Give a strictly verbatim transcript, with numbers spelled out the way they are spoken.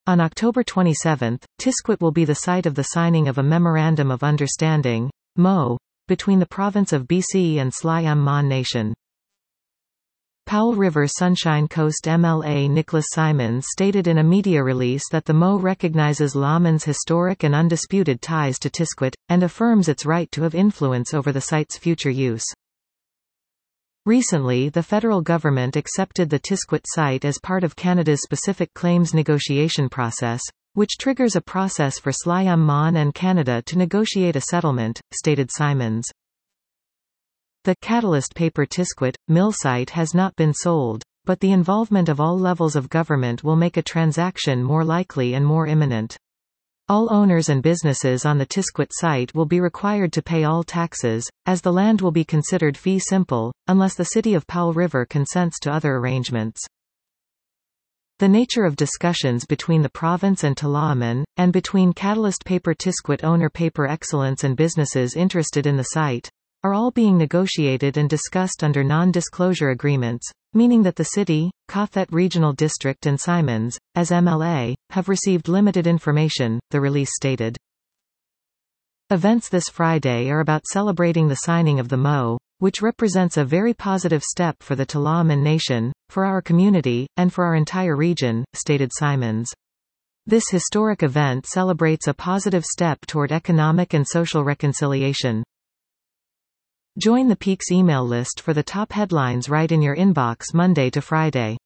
On October twenty-seventh, Tisquit will be the site of the signing of a Memorandum of Understanding (M O), between the province of B C and Sly M Mon Nation. Powell River Sunshine Coast M L A Nicholas Simons stated in a media release that the M O recognizes Lawman's historic and undisputed ties to Tisquit, and affirms its right to have influence over the site's future use. Recently, the federal government accepted the Tisquit site as part of Canada's specific claims negotiation process, which triggers a process for Sly M Mon and Canada to negotiate a settlement, stated Simons. The Catalyst Paper Tisquit mill site has not been sold, but the involvement of all levels of government will make a transaction more likely and more imminent. All owners and businesses on the Tisquit site will be required to pay all taxes, as the land will be considered fee simple, unless the City of Powell River consents to other arrangements. The nature of discussions between the province and Tla'amin, and between Catalyst Paper Tisquit owner Paper Excellence and businesses interested in the site, are all being negotiated and discussed under non-disclosure agreements, meaning that the city, Cothet Regional District and Simons, as M L A, have received limited information, the release stated. Events this Friday are about celebrating the signing of the M O, which represents a very positive step for the Tla'amin Nation, for our community, and for our entire region, stated Simons. This historic event celebrates a positive step toward economic and social reconciliation. Join the Peaks email list for the top headlines right in your inbox Monday to Friday.